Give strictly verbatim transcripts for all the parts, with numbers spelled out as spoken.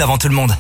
avant tout le monde.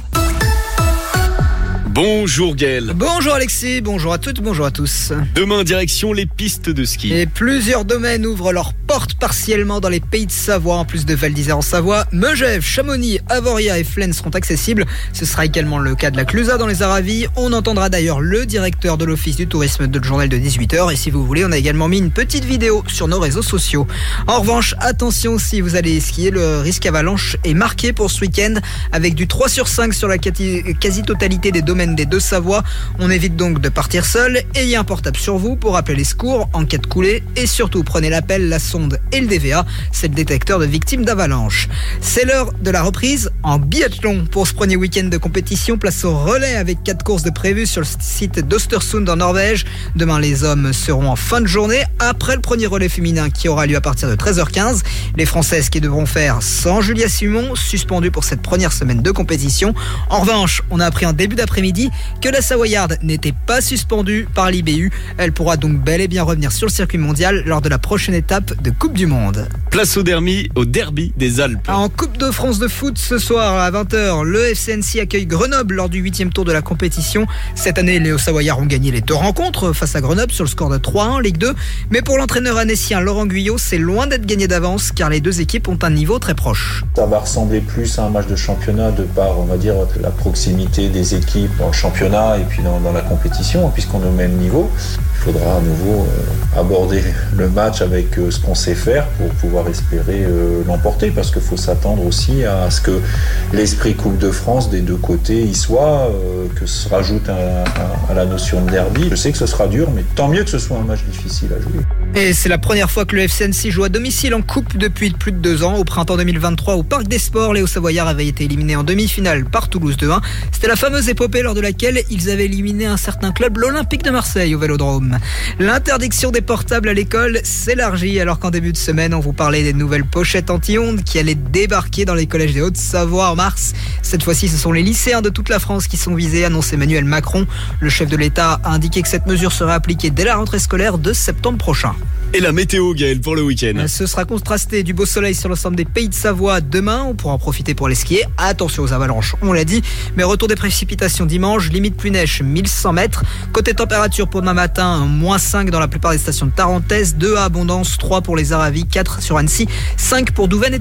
Bonjour Gaël. Bonjour Alexis, bonjour à toutes, bonjour à tous. Demain, direction les pistes de ski. Et plusieurs domaines ouvrent leurs portes partiellement dans les pays de Savoie. En plus de Val d'Isère en Savoie, Megève, Chamonix, Avoria et Flaine seront accessibles. Ce sera également le cas de la Clusaz dans les Aravis. On entendra d'ailleurs le directeur de l'Office du tourisme de le journal de dix-huit heures. Et si vous voulez, on a également mis une petite vidéo sur nos réseaux sociaux. En revanche, attention, si vous allez skier, le risque avalanche est marqué pour ce week-end avec du trois sur cinq sur la quasi-totalité des domaines des Deux-Savoie. On évite donc de partir seul. Ayez un portable sur vous pour appeler les secours en cas de coulée et surtout prenez l'appel, la sonde et le D V A, c'est le détecteur de victimes d'avalanche. C'est l'heure de la reprise en biathlon. Pour ce premier week-end de compétition, place au relais avec quatre courses de prévues sur le site d'Östersund en Norvège. Demain, les hommes seront en fin de journée après le premier relais féminin qui aura lieu à partir de treize heures quinze. Les Françaises qui devront faire sans Julia Simon, suspendue pour cette première semaine de compétition. En revanche, on a appris en début d'après-midi que la Savoyarde n'était pas suspendue par l'I B U. Elle pourra donc bel et bien revenir sur le circuit mondial lors de la prochaine étape de Coupe du Monde. Place au derby, au derby des Alpes. En Coupe de France de foot ce soir à vingt heures, le F C Annecy accueille Grenoble lors du huitième tour de la compétition. Cette année, les Hauts-Savoyards ont gagné les deux rencontres face à Grenoble sur le score de trois un en Ligue deux. Mais pour l'entraîneur annécien Laurent Guyot, c'est loin d'être gagné d'avance car les deux équipes ont un niveau très proche. Ça va ressembler plus à un match de championnat de par, on va dire, la proximité des équipes dans le championnat et puis dans, dans la compétition, puisqu'on est au même niveau. Il faudra à nouveau euh, aborder le match avec euh, ce qu'on sait faire pour pouvoir espérer euh, l'emporter, parce qu'il faut s'attendre aussi à ce que l'esprit Coupe de France des deux côtés y soit, euh, que se rajoute à, à, à la notion de derby. Je sais que ce sera dur, mais tant mieux que ce soit un match difficile à jouer. Et c'est la première fois que le F C Annecy joue à domicile en coupe depuis plus de deux ans. Au printemps deux mille vingt-trois, au Parc des Sports, les Hauts-Savoyards avaient été éliminés en demi-finale par Toulouse deux un. C'était la fameuse épopée lors de laquelle ils avaient éliminé un certain club, l'Olympique de Marseille, au Vélodrome. L'interdiction des portables à l'école s'élargit alors qu'en début de semaine, on vous parlait des nouvelles pochettes anti-ondes qui allaient débarquer dans les collèges des Haute-Savoie en mars. Cette fois-ci, ce sont les lycéens de toute la France qui sont visés, annonce Emmanuel Macron. Le chef de l'État a indiqué que cette mesure serait appliquée dès la rentrée scolaire de septembre prochain. Et la météo, Gaël, pour le week-end. Ce sera contrasté, du beau soleil sur l'ensemble des pays de Savoie demain. On pourra en profiter pour les skier. Attention aux avalanches, on l'a dit. Mais retour des précipitations dimanche, limite plus neige mille cent mètres. Côté température pour demain matin, moins cinq dans la plupart des stations de Tarentaise, deux à Abondance, trois pour les Aravis, quatre sur Annecy, cinq pour Douvaine et